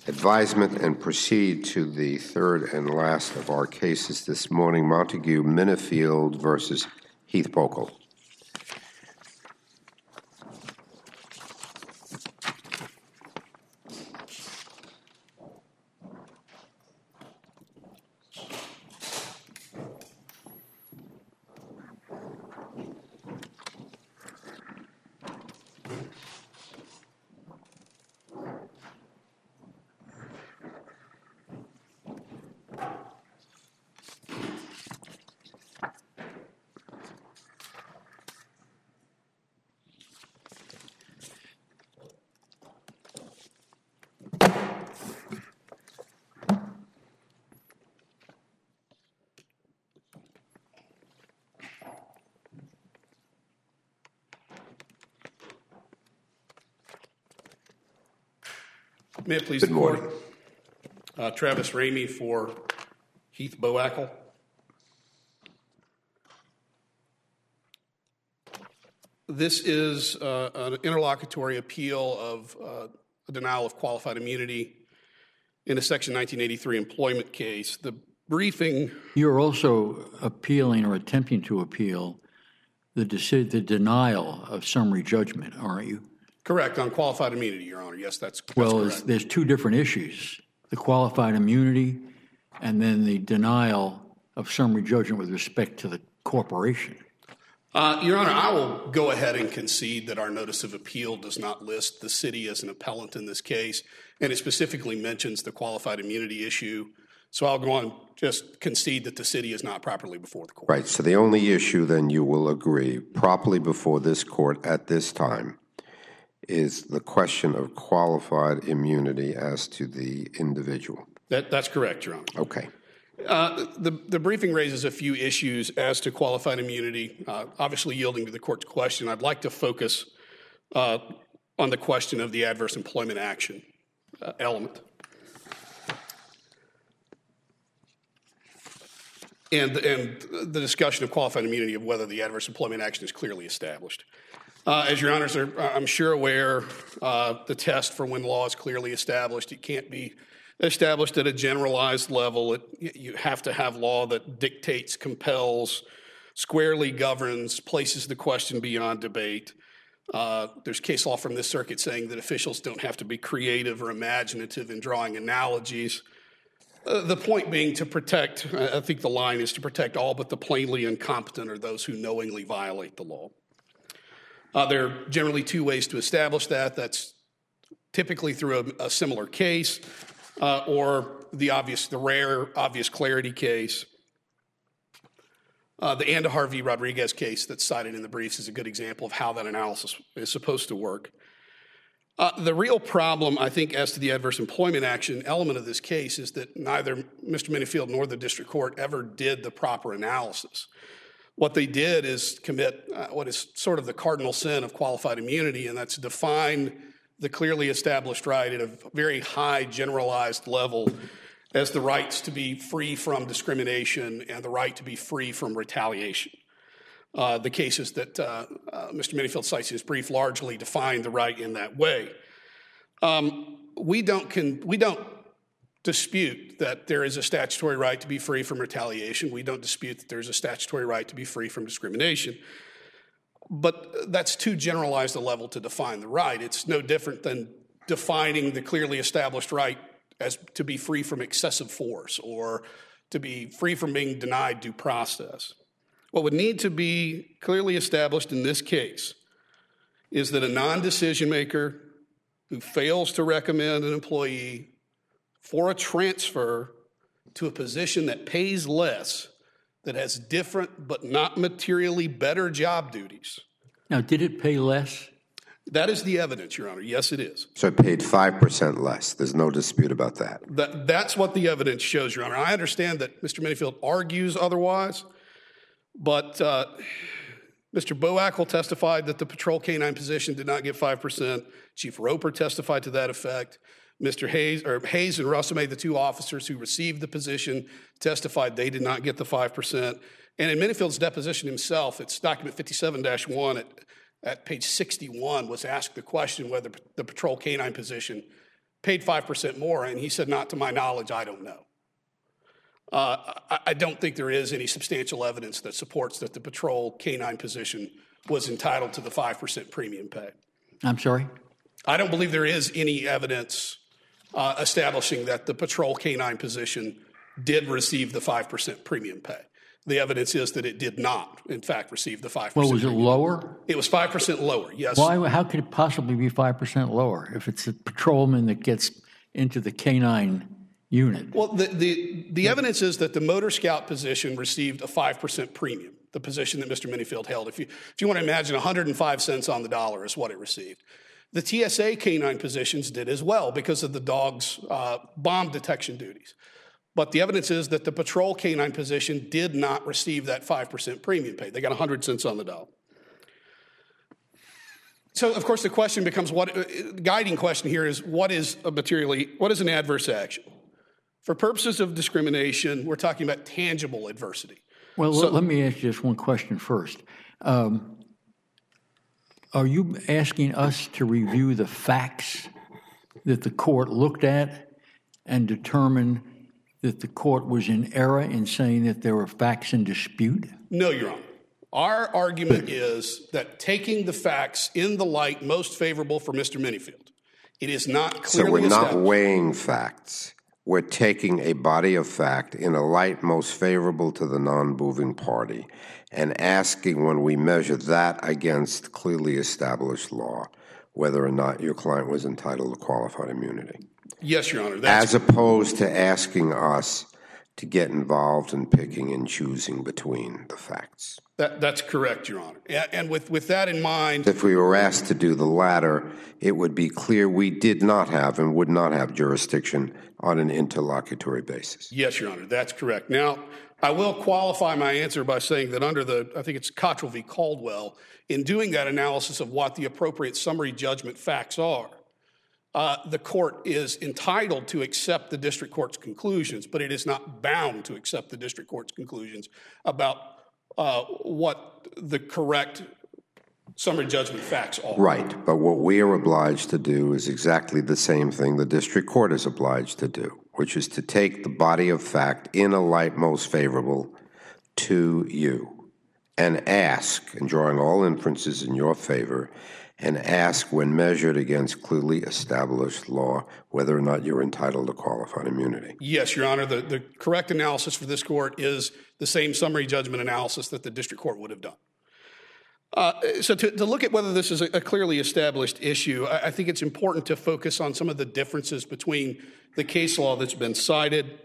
advisement and proceed to the third and last of our cases this morning, Montague Minifield versus Heath Bokel. May it please the Court. Travis Ramey for Heath Bokel. This is an interlocutory appeal of a denial of qualified immunity in a Section 1983 employment case. The briefing... You're also appealing or attempting to appeal the denial of summary judgment, aren't you? Correct, on qualified immunity, Your Honor. Yes, that's well, correct. There's two different issues, the qualified immunity and then the denial of summary judgment with respect to the corporation. Your Honor, I will go ahead and concede that our notice of appeal does not list the city as an appellant in this case, and it specifically mentions the qualified immunity issue. So I'll go on just concede that the city is not properly before the court. Right, so the only issue then you will agree properly before this court at this time is the question of qualified immunity as to the individual. That's correct, Your Honor. Okay. The briefing raises a few issues as to qualified immunity, obviously yielding to the court's question. I'd like to focus on the question of the adverse employment action element. And the discussion of qualified immunity of whether the adverse employment action is clearly established. As Your Honors are, I'm sure, aware, the test for when law is clearly established, it can't be established at a generalized level. You have to have law that dictates, compels, squarely governs, places the question beyond debate. There's case law from this circuit saying that officials don't have to be creative or imaginative in drawing analogies. The point being to protect, I think the line is to protect all but the plainly incompetent or those who knowingly violate the law. There are generally two ways to establish that. That's typically through a similar case or the rare obvious clarity case. The Andahar v. Rodriguez case that's cited in the briefs is a good example of how that analysis is supposed to work. The real problem, I think, as to the adverse employment action element of this case is that neither Mr. Minifield nor the district court ever did the proper analysis. What they did is commit what is sort of the cardinal sin of qualified immunity, and that's define the clearly established right at a very high generalized level as the rights to be free from discrimination and the right to be free from retaliation. The cases that Mr. Minifield cites in his brief largely define the right in that way. We don't dispute that there is a statutory right to be free from retaliation. We don't dispute that there's a statutory right to be free from discrimination. But that's too generalized a level to define the right. It's no different than defining the clearly established right as to be free from excessive force or to be free from being denied due process. What would need to be clearly established in this case is that a non-decision maker who fails to recommend an employee for a transfer to a position that pays less, that has different but not materially better job duties. Now, did it pay less? That is the evidence, Your Honor. Yes, it is. So it paid 5% less. There's no dispute about that. That's what the evidence shows, Your Honor. I understand that Mr. Minifield argues otherwise, but Mr. Bokel testified that the patrol canine position did not get 5%. Chief Roper testified to that effect. Mr. Hayes and Russell, the two officers who received the position, testified they did not get the 5%. And in Minifield's deposition himself, it's document 57-1 at page 61, was asked the question whether the patrol canine position paid 5% more? And he said, not to my knowledge, I don't know. I don't think there is any substantial evidence that supports that the patrol canine position was entitled to the 5% premium pay. I'm sorry? I don't believe there is any evidence establishing that the patrol canine position did receive the 5% premium pay. The evidence is that it did not, in fact, receive the 5%. Well, was it lower? It was 5% lower, yes. Why? How could it possibly be 5% lower if it's a patrolman that gets into the canine unit? Well, the evidence is that the motor scout position received a 5% premium, the position that Mr. Minifield held. If you want to imagine 105 cents on the dollar is what it received. The TSA canine positions did as well because of the dog's bomb detection duties. But the evidence is that the patrol canine position did not receive that 5% premium pay. They got 100 cents on the dollar. So, of course, the question becomes the guiding question here is what is an adverse action? For purposes of discrimination, we're talking about tangible adversity. Well, let me ask you just one question first. Are you asking us to review the facts that the court looked at and determine that the court was in error in saying that there were facts in dispute? No, Your Honor. Our argument is that taking the facts in the light most favorable for Mr. Minifield, it is not clearly established. So we're not weighing facts. We're taking a body of fact in a light most favorable to the non-moving party and asking when we measure that against clearly established law whether or not your client was entitled to qualified immunity. Yes, Your Honor. As opposed to asking us to get involved in picking and choosing between the facts. That's correct, Your Honor. And with that in mind... If we were asked to do the latter, it would be clear we did not have and would not have jurisdiction on an interlocutory basis. Yes, Your Honor, that's correct. Now, I will qualify my answer by saying that under I think it's Cottrell v. Caldwell, in doing that analysis of what the appropriate summary judgment facts are, the court is entitled to accept the district court's conclusions, but it is not bound to accept the district court's conclusions about what the correct summary judgment facts are. Right, but what we are obliged to do is exactly the same thing the district court is obliged to do, which is to take the body of fact in a light most favorable to you and ask, and drawing all inferences in your favor, and ask when measured against clearly established law whether or not you're entitled to qualified immunity. Yes, Your Honor. The correct analysis for this court is the same summary judgment analysis that the district court would have done. So to look at whether this is a clearly established issue, I think it's important to focus on some of the differences between the case law that's been cited.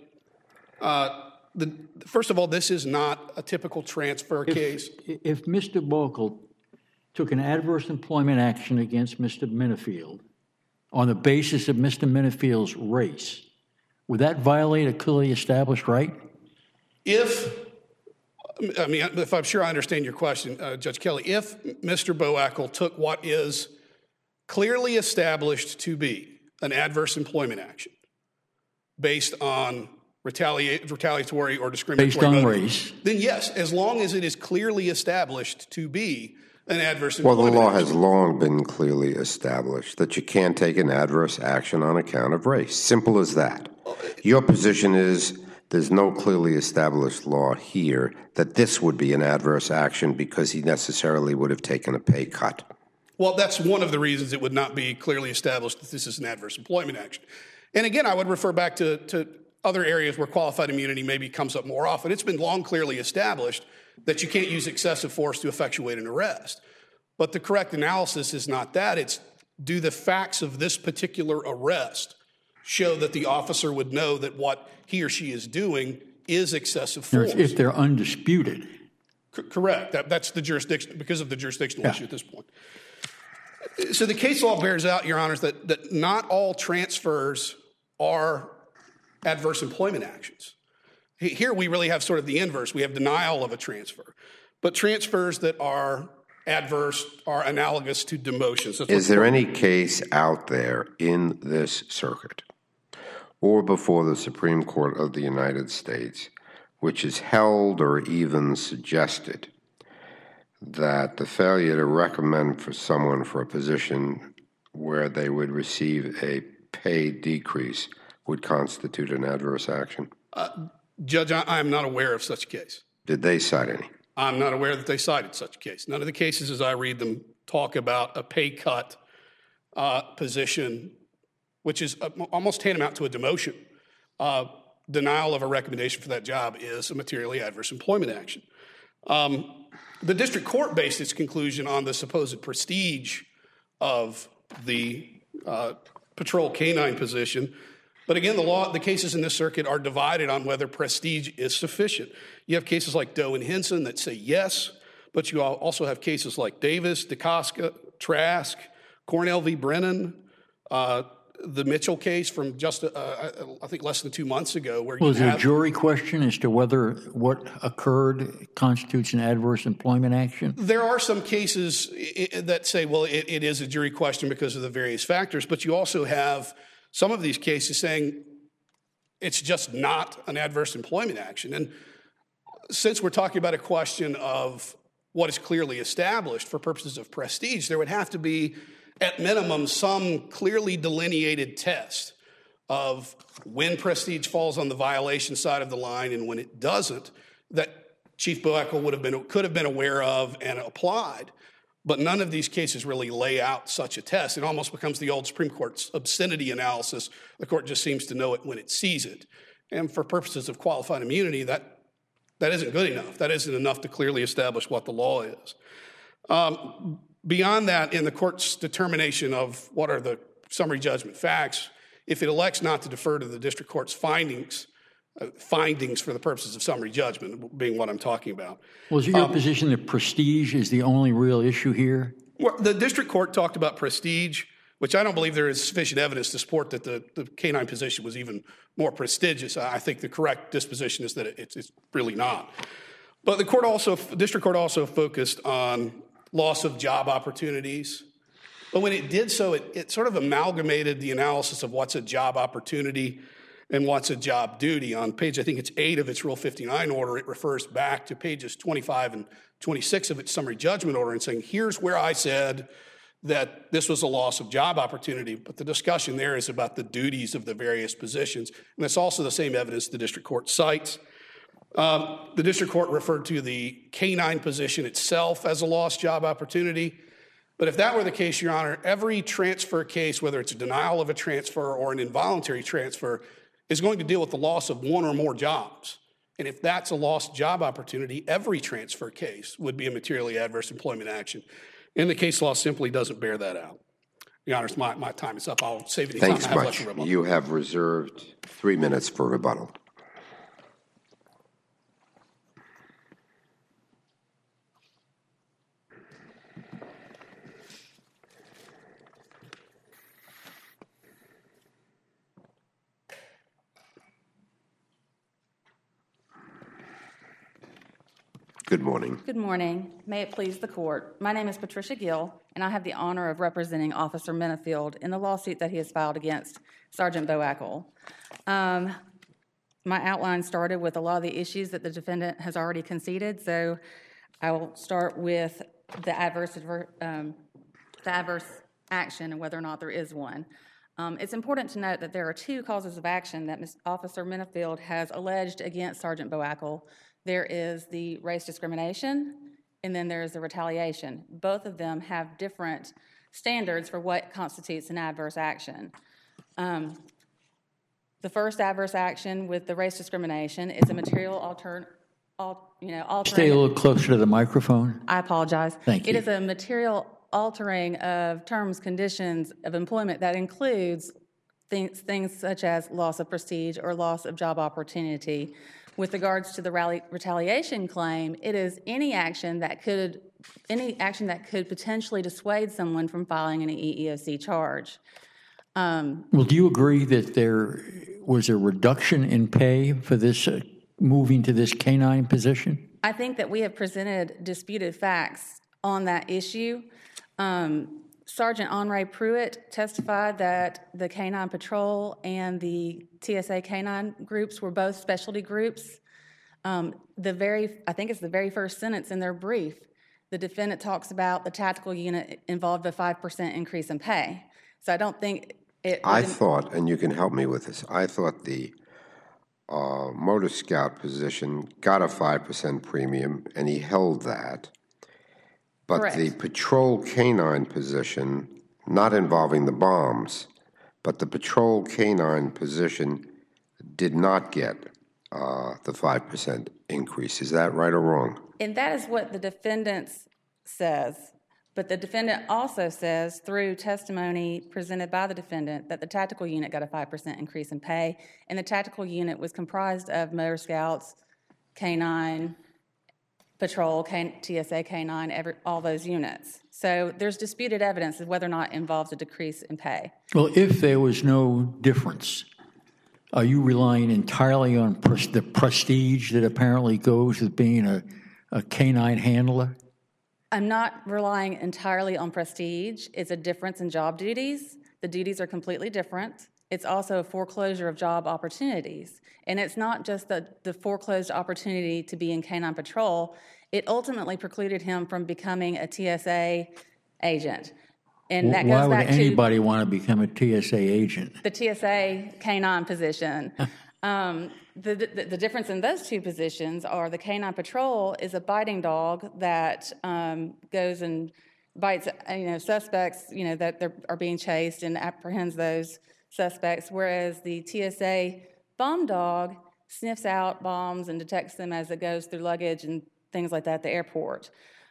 First of all, this is not a typical transfer case. If Mr. Bokel took an adverse employment action against Mr. Minifield on the basis of Mr. Minifield's race, would that violate a clearly established right? If I'm sure I understand your question, Judge Kelly, if Mr. Boakel took what is clearly established to be an adverse employment action based on retaliatory or discriminatory based on motive, race, then yes, as long as it is clearly established to be an adverse employment action. Well, the law action. has long been clearly established that you can't take an adverse action on account of race. Simple as that. Your position is there's no clearly established law here that this would be an adverse action because he necessarily would have taken a pay cut. Well, that's one of the reasons it would not be clearly established that this is an adverse employment action. And again, I would refer back to other areas where qualified immunity maybe comes up more often. It's been long clearly established that you can't use excessive force to effectuate an arrest. But the correct analysis is not that. It's do the facts of this particular arrest show that the officer would know that what he or she is doing is excessive force. If they're undisputed. Correct. That's the jurisdiction, because of the jurisdictional issue at this point. So the case law bears out, Your Honors, that not all transfers are adverse employment actions. Here we really have sort of the inverse. We have denial of a transfer. But transfers that are adverse are analogous to demotions. Is there any case out there in this circuit or before the Supreme Court of the United States which is held or even suggested that the failure to recommend for someone for a position where they would receive a pay decrease would constitute an adverse action? Judge, I am not aware of such a case. Did they cite any? I'm not aware that they cited such a case. None of the cases, as I read them, talk about a pay cut position, which is almost tantamount to a demotion. Denial of a recommendation for that job is a materially adverse employment action. The district court based its conclusion on the supposed prestige of the patrol canine position. But again, the cases in this circuit are divided on whether prestige is sufficient. You have cases like Doe and Henson that say yes, but you also have cases like Davis, DeCosca, Trask, Cornell v. Brennan, the Mitchell case from just, I think, less than 2 months ago. Where was there a jury question as to whether what occurred constitutes an adverse employment action? There are some cases that say, well, it is a jury question because of the various factors, but you also have some of these cases saying it's just not an adverse employment action. And since we're talking about a question of what is clearly established for purposes of prestige, there would have to be, at minimum, some clearly delineated test of when prestige falls on the violation side of the line and when it doesn't, that Chief Boekel could have been aware of and applied. But none of these cases really lay out such a test. It almost becomes the old Supreme Court's obscenity analysis. The court just seems to know it when it sees it. And for purposes of qualified immunity, that isn't good enough. That isn't enough to clearly establish what the law is. Beyond that, in the court's determination of what are the summary judgment facts, if it elects not to defer to the district court's findings for the purposes of summary judgment, being what I'm talking about. Was it your position that prestige is the only real issue here? Well, the district court talked about prestige, which I don't believe there is sufficient evidence to support that the canine position was even more prestigious. I think the correct disposition is that it's really not. But the district court also focused on loss of job opportunities. But when it did so, it sort of amalgamated the analysis of what's a job opportunity and what's a job duty. On page, I think it's 8 of its Rule 59 order, it refers back to pages 25 and 26 of its summary judgment order and saying, here's where I said that this was a loss of job opportunity. But the discussion there is about the duties of the various positions. And it's also the same evidence the district court cites. The district court referred to the canine position itself as a lost job opportunity. But if that were the case, Your Honor, every transfer case, whether it's a denial of a transfer or an involuntary transfer, is going to deal with the loss of one or more jobs. And if that's a lost job opportunity, every transfer case would be a materially adverse employment action. And the case law simply doesn't bear that out. Your Honor, my time is up. I'll save any time. Thanks much. You have reserved 3 minutes for rebuttal. Good morning. Good morning. May it please the court. My name is Patricia Gill, and I have the honor of representing Officer Minifield in the lawsuit that he has filed against Sergeant Boekel. My outline started with a lot of the issues that the defendant has already conceded, so I will start with the adverse action and whether or not there is one. It's important to note that there are 2 causes of action that Officer Minifield has alleged against Sergeant Boekel. There is the race discrimination, and then there is the retaliation. Both of them have different standards for what constitutes an adverse action. The first adverse action with the race discrimination is a material altering. Stay a little closer to the microphone. I apologize. Thank you. It is a material altering of terms, conditions of employment that includes things such as loss of prestige or loss of job opportunity. With regards to the retaliation claim, it is any action that could potentially dissuade someone from filing an EEOC charge. Well, do you agree that there was a reduction in pay for this moving to this canine position? I think that we have presented disputed facts on that issue. Sergeant Henri Pruitt testified that the Canine Patrol and the TSA Canine groups were both specialty groups. I think it's the very first sentence in their brief, the defendant talks about the tactical unit involved a 5% increase in pay. So I don't think I thought, and you can help me with this, I thought the Motor Scout position got a 5% premium, and he held that. But Correct. the patrol canine position, not involving the bombs, but the patrol canine position did not get the 5% increase. Is that right or wrong? And that is what the defendant says. But the defendant also says, through testimony presented by the defendant, that the tactical unit got a 5% increase in pay, and the tactical unit was comprised of Motor Scouts, K-9, Patrol, TSA K-9, all those units. So there's disputed evidence of whether or not it involves a decrease in pay. Well, if there was no difference, are you relying entirely on the prestige that apparently goes with being a canine handler? I'm not relying entirely on prestige. It's a difference in job duties. The duties are completely different. It's also a foreclosure of job opportunities. And it's not just the foreclosed opportunity to be in K-9 Patrol. It ultimately precluded him from becoming a TSA agent. And that Why goes would back anybody want to become a TSA agent? to the TSA K-9 position. The difference in those two positions are the K-9 Patrol is a biting dog that goes and bites, suspects, that are being chased and apprehends those suspects, whereas the TSA bomb dog sniffs out bombs and detects them as it goes through luggage and things like that at the airport.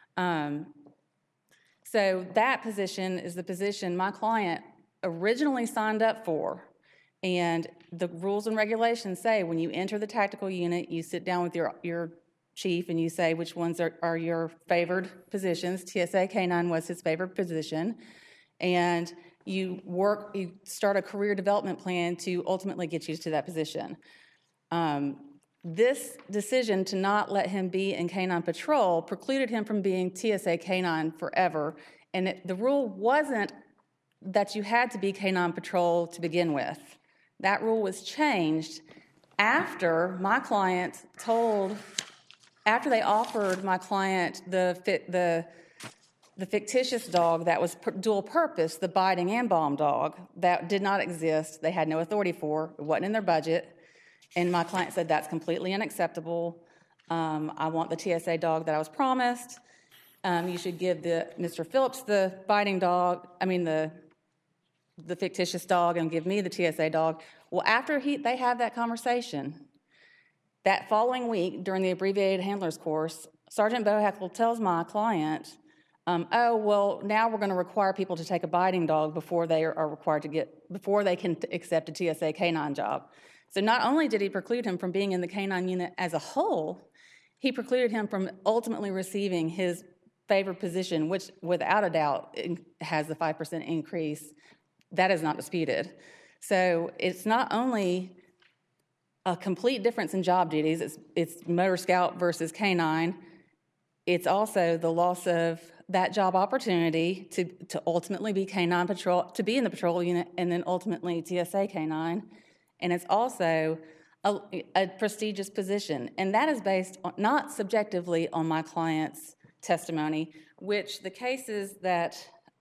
So that position is the position my client originally signed up for. And the rules and regulations say when you enter the tactical unit, you sit down with your chief and you say which ones are your favored positions. TSA K-9 was his favorite position. And you start a career development plan to ultimately get you to that position. This decision to not let him be in K-9 Patrol precluded him from being TSA K-9 forever. And the rule wasn't that you had to be K-9 Patrol to begin with. That rule was changed after my client after they offered my client the fictitious dog that was dual purpose, the biting and bomb dog, that did not exist. They had no authority for. It wasn't in their budget. And my client said, that's completely unacceptable. I want the TSA dog that I was promised. You should give Mr. Phillips the biting dog, the fictitious dog, and give me the TSA dog. Well, after they had that conversation, that following week during the abbreviated handlers course, Sergeant Bohackle tells my client, now we're going to require people to take a biting dog before they can accept a TSA K-9 job. So not only did he preclude him from being in the K-9 unit as a whole, he precluded him from ultimately receiving his favored position, which without a doubt has the 5% increase. That is not disputed. So it's not only a complete difference in job duties, it's Motor Scout versus K-9. It's also the loss of that job opportunity to ultimately be K-9 Patrol, to be in the patrol unit, and then ultimately TSA K-9. And it's also a prestigious position. And that is based not subjectively on my client's testimony, which the cases that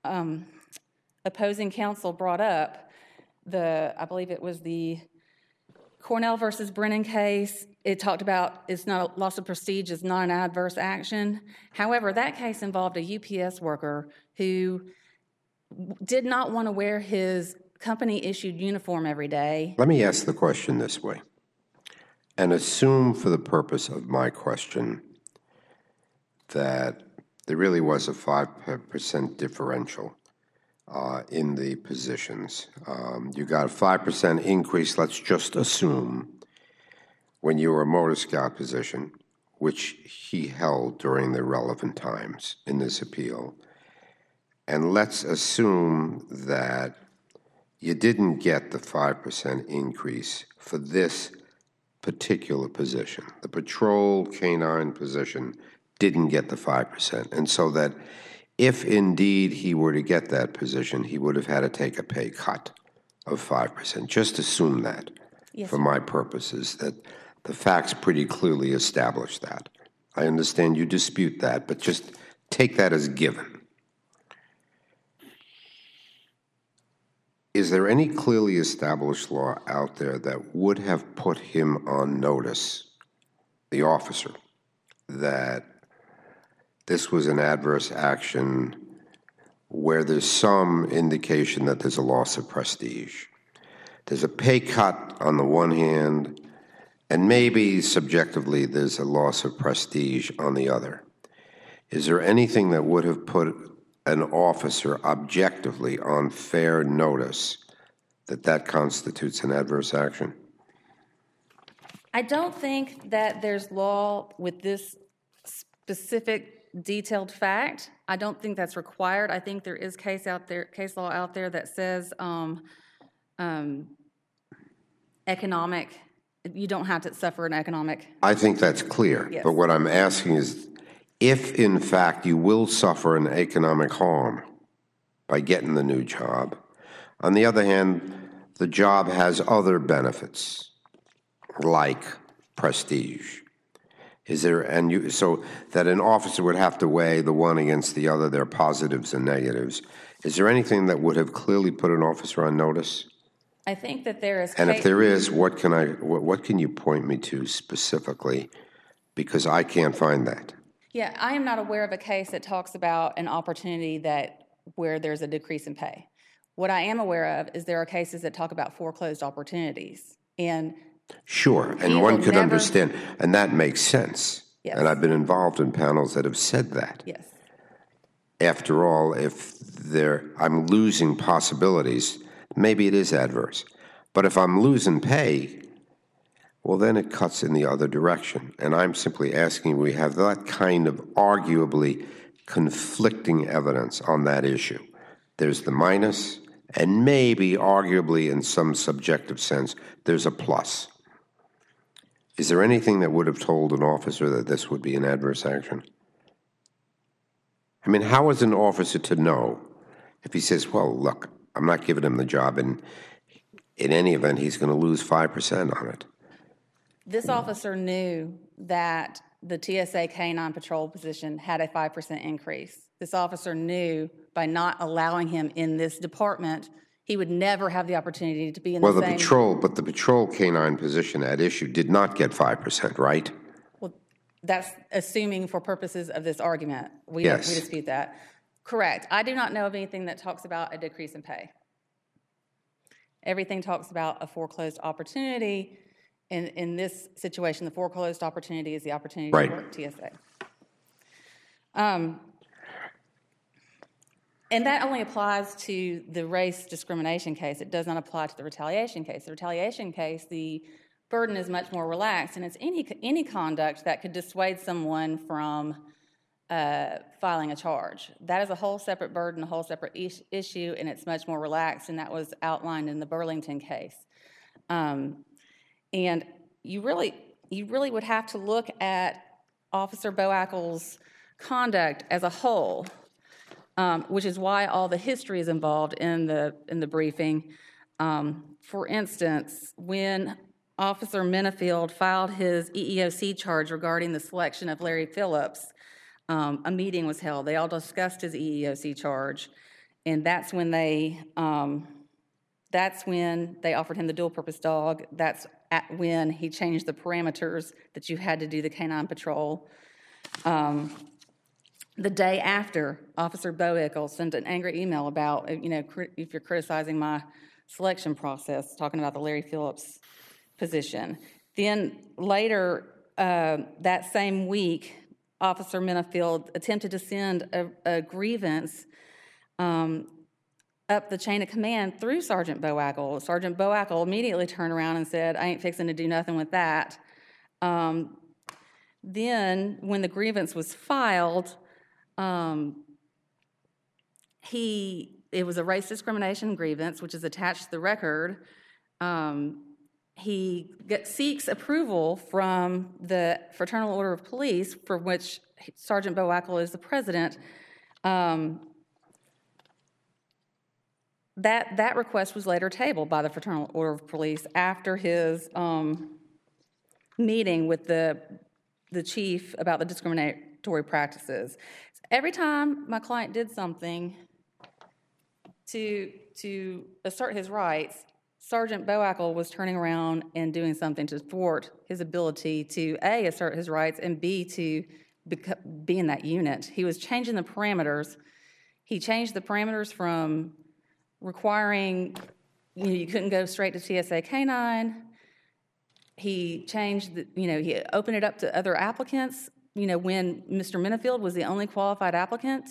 opposing counsel brought up, I believe it was the Cornell versus Brennan case, it talked about it's not a loss of prestige, it's not an adverse action. However, that case involved a UPS worker who did not want to wear his company-issued uniform every day. Let me ask the question this way, and assume for the purpose of my question that there really was a 5% differential in the positions. You got a 5% increase, let's just assume, when you were a Motor Scout position, which he held during the relevant times in this appeal. And let's assume that you didn't get the 5% increase for this particular position. The patrol K-9 position didn't get the 5%. And so that if indeed he were to get that position, he would have had to take a pay cut of 5%. Just assume that, yes, for my purposes, that the facts pretty clearly establish that. I understand you dispute that, but just take that as given. is there any clearly established law out there that would have put him on notice, the officer, that this was an adverse action where there's some indication that there's a loss of prestige? There's a pay cut on the one hand, and maybe subjectively there's a loss of prestige on the other. Is there anything that would have put an officer objectively on fair notice that that constitutes an adverse action? I don't think that there's law with this specific detailed fact. I don't think that's required. I think there is case law out there that says economic, you don't have to suffer an economic. I think that's clear. Yes. But what I'm asking is, if in fact you will suffer an economic harm by getting the new job, on the other hand, the job has other benefits like prestige. Is there, so that an officer would have to weigh the one against the other, their positives and negatives. Is there anything that would have clearly put an officer on notice? I think that there is. And if there is, what can you point me to specifically? Because I can't find that. Yeah, I am not aware of a case that talks about an opportunity where there's a decrease in pay. What I am aware of is there are cases that talk about foreclosed opportunities. And sure, and one could understand, and that makes sense. Yes. And I've been involved in panels that have said that. Yes. After all, if I'm losing possibilities, maybe it is adverse. But if I'm losing pay, well, then it cuts in the other direction. And I'm simply asking, we have that kind of arguably conflicting evidence on that issue. There's the minus, and maybe arguably in some subjective sense, there's a plus. Is there anything that would have told an officer that this would be an adverse action? I mean, how is an officer to know if he says, well, look, I'm not giving him the job, and in any event, he's going to lose 5% on it? This officer knew that the TSA K-9 patrol position had a 5% increase. This officer knew by not allowing him in this department, he would never have the opportunity to be in the same... But the patrol K-9 position at issue did not get 5%, right? Well, that's assuming for purposes of this argument. We dispute that. Correct. I do not know of anything that talks about a decrease in pay. Everything talks about a foreclosed opportunity. In this situation, the foreclosed opportunity is the opportunity to work TSA. And that only applies to the race discrimination case. It does not apply to the retaliation case. The retaliation case, the burden is much more relaxed, and it's any conduct that could dissuade someone from filing a charge. That is a whole separate burden, a whole separate issue, and it's much more relaxed, and that was outlined in the Burlington case. And you really would have to look at Officer Boakel's conduct as a whole, which is why all the history is involved in the briefing. For instance, when Officer Minifield filed his EEOC charge regarding the selection of Larry Phillips, a meeting was held. They all discussed his EEOC charge, and that's when they offered him the dual-purpose dog. That's when he changed the parameters that you had to do the K-9 patrol. The day after, Officer Boakel sent an angry email about, if you're criticizing my selection process, talking about the Larry Phillips position. Then later that same week, Officer Minifield attempted to send a grievance up the chain of command through Sergeant Boakel. Sergeant Boakel immediately turned around and said, I ain't fixing to do nothing with that. Then, when the grievance was filed, it was a race discrimination grievance, which is attached to the record. He seeks approval from the Fraternal Order of Police, for which Sergeant Boakel is the president. That request was later tabled by the Fraternal Order of Police after his meeting with the chief about the discriminatory practices. Every time my client did something to to assert his rights, Sergeant Boackle was turning around and doing something to thwart his ability to A, assert his rights, and B, to be in that unit. He was changing the parameters. He changed the parameters from requiring, you couldn't go straight to TSA K-9. He changed, he opened it up to other applicants, when Mr. Minifield was the only qualified applicant.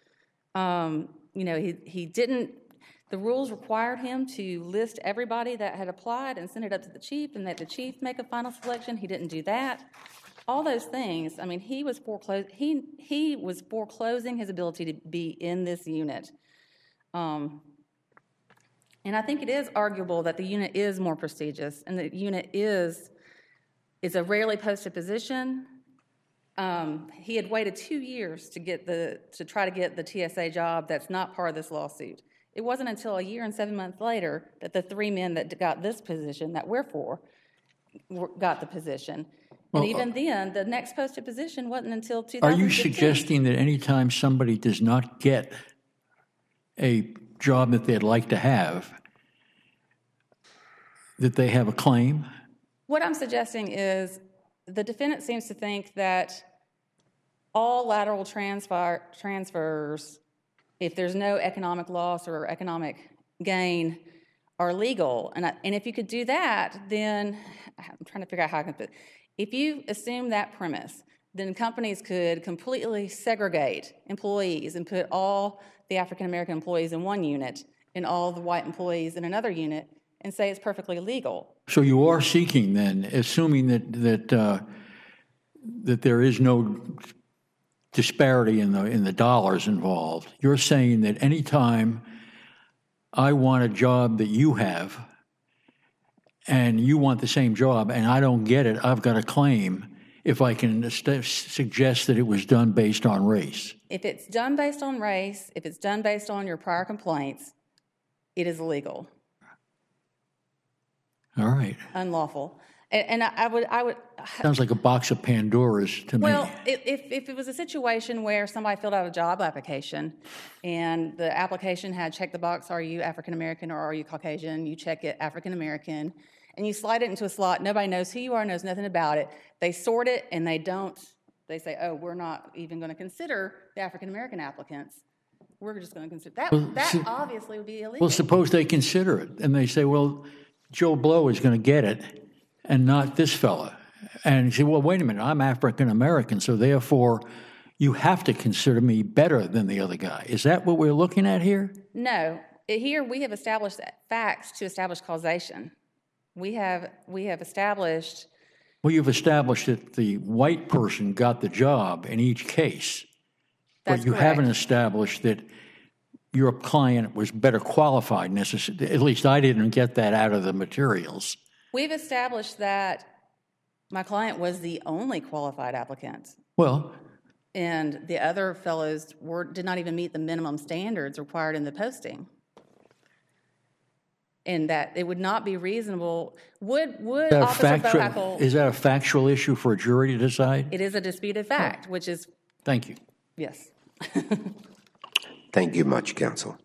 He didn't, the rules required him to list everybody that had applied and send it up to the chief and let the chief make a final selection. He didn't do that. All those things, he was foreclosing his ability to be in this unit. And I think it is arguable that the unit is more prestigious and the unit is a rarely posted position. He had waited 2 years to try to get the TSA job that's not part of this lawsuit. It wasn't until a year and 7 months later that the 3 men that got this position that we're for got the position. And even then, the next posted position wasn't until 2015. Are you suggesting that any time somebody does not get a job that they'd like to have, that they have a claim? What I'm suggesting is the defendant seems to think that all lateral transfers, if there's no economic loss or economic gain, are legal. And if you could do that, then I'm trying to figure out how I can put it. If you assume that premise, then companies could completely segregate employees and put all the African-American employees in one unit and all the white employees in another unit and say it's perfectly legal. So you are seeking then, assuming that there is no disparity in the dollars involved, you're saying that any time I want a job that you have and you want the same job and I don't get it, I've got a claim if I can suggest that it was done based on race. If it's done based on race, if it's done based on your prior complaints, it is illegal. All right. Unlawful. And I would. Sounds like a box of Pandora's to me. Well, if it was a situation where somebody filled out a job application and the application had checked the box, are you African American or are you Caucasian? You check it, African American, and you slide it into a slot. Nobody knows who you are, knows nothing about it. They sort it and they don't. They say, oh, we're not even going to consider the African American applicants. We're just going to consider that. That obviously would be illegal. Well, suppose they consider it and they say, well, Joe Blow is going to get it and not this fella. And you say, well, wait a minute, I'm African American, so therefore you have to consider me better than the other guy. Is that what we're looking at here? No. Here we have established facts to establish causation. We have established... Well, you've established that the white person got the job in each case. That's but you correct. haven't established that your client was better qualified necessarily. At least I didn't get that out of the materials. We've established that my client was the only qualified applicant. Well, and the other fellows did not even meet the minimum standards required in the posting. And that it would not be reasonable. Would Officer Boackle... Is that a factual issue for a jury to decide? It is a disputed fact, which is... Thank you. Yes. Thank you much, counsel.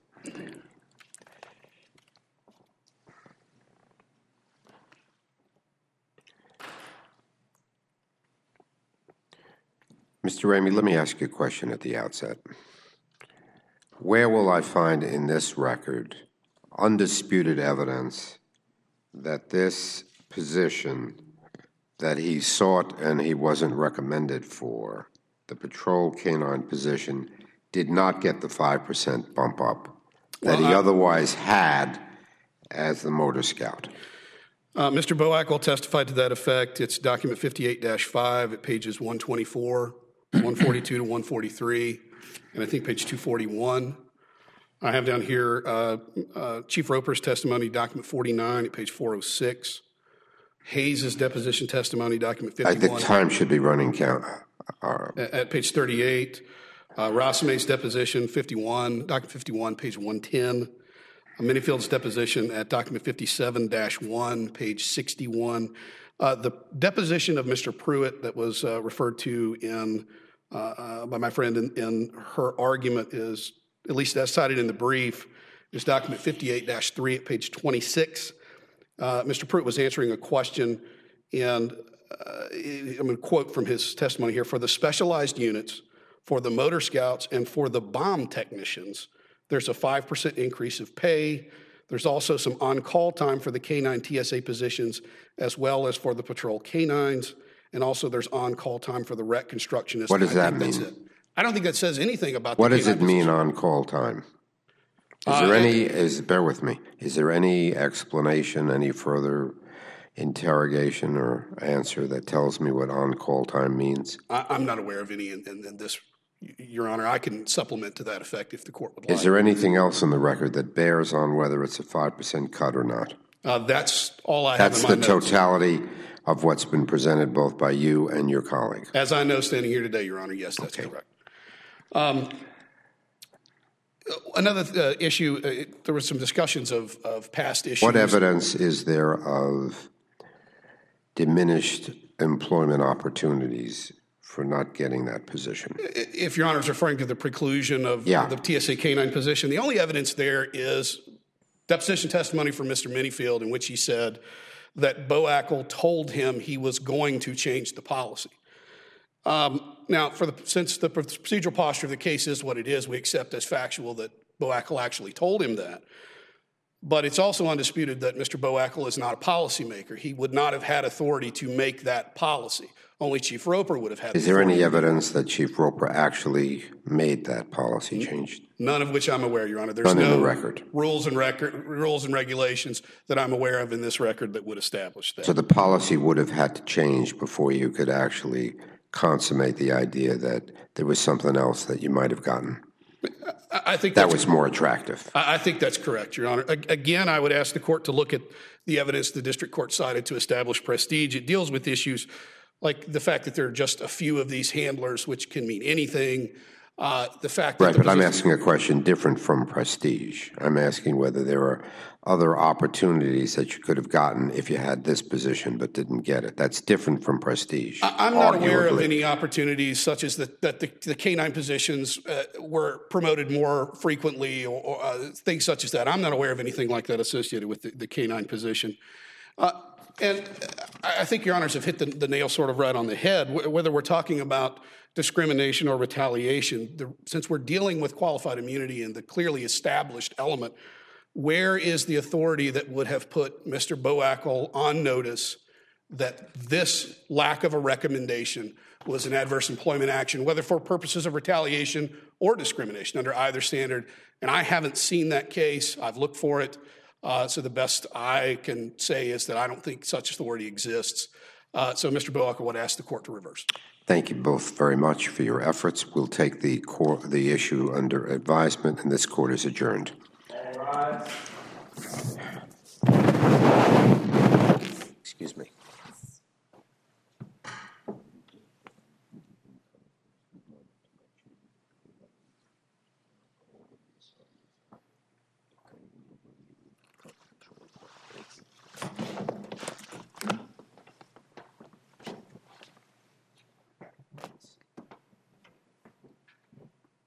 Mr. Ramey, let me ask you a question at the outset. Where will I find in this record undisputed evidence that this position that he sought and he wasn't recommended for, the patrol canine position, did not get the 5% bump up that he otherwise had as the motor scout? Mr. Boackle testified to that effect. It's document 58-5 at pages 124, 142 to 143, and I think page 241. I have down here Chief Roper's testimony, document 49 at page 406. Hayes' deposition testimony, document 51. I think time should be running count. At page 38. Rossmay's deposition, 51, document 51, page 110. Minifield's deposition at document 57-1, page 61. The deposition of Mr. Pruitt that was referred to by my friend in her argument is, at least as cited in the brief, It's document 58-3 at page 26. Mr. Pruitt was answering a question, and I'm going to quote from his testimony here. For the specialized units, for the motor scouts, and for the bomb technicians, there's a 5% increase of pay. There's also some on-call time for the K-9 TSA positions, as well as for the patrol K-9s, and also there's on-call time for the rec constructionists. What does that mean? I don't think that says anything about what the does it mean on-call time? Is there any, bear with me, is there any explanation, any further interrogation or answer that tells me what on-call time means? I'm not aware of any in this, Your Honor. I can supplement to that effect if the court would like. Is there anything else in the record that bears on whether it's a 5% cut or not? That's all I have in my That's the totality of what's been presented both by you and your colleague. As I know standing here today, Your Honor, yes, that's correct. Another issue, there were some discussions of past issues. What evidence is there of diminished employment opportunities for not getting that position? If Your Honor is referring to the preclusion of the TSA K-9 position, the only evidence there is deposition testimony from Mr. Minifield in which he said that Boackle told him he was going to change the policy. Now, since the procedural posture of the case is what it is, we accept as factual that Boackle actually told him that. But it's also undisputed that Mr. Boackle is not a policymaker. He would not have had authority to make that policy. Only Chief Roper would have had. Is there any evidence that Chief Roper actually made that policy change? None of which I'm aware, Your Honor. There's None in no the record. rules and regulations that I'm aware of in this record that would establish that. So the policy would have had to change before you could actually consummate the idea that there was something else that you might have gotten. I think that was more attractive. I think that's correct, Your Honor. Again, I would ask the court to look at the evidence the district court cited to establish prestige. It deals with issues like the fact that there are just a few of these handlers, which can mean anything. The fact that but I'm asking a question different from prestige. I'm asking whether there are other opportunities that you could have gotten if you had this position but didn't get it. That's different from prestige. I'm not aware of any opportunities such as that the K-9 positions were promoted more frequently or things such as that. I'm not aware of anything like that associated with the K-9 position. And I think Your Honors have hit the nail sort of right on the head. Whether we're talking about discrimination or retaliation, since we're dealing with qualified immunity and the clearly established element, where is the authority that would have put Mr. Boackle on notice that this lack of a recommendation was an adverse employment action, whether for purposes of retaliation or discrimination under either standard? And I haven't seen that case. I've looked for it. So the best I can say is that I don't think such authority exists. So Mr. Boackle would ask the court to reverse. Thank you both very much for your efforts. We'll take the issue under advisement, and this court is adjourned. All rise. Excuse me.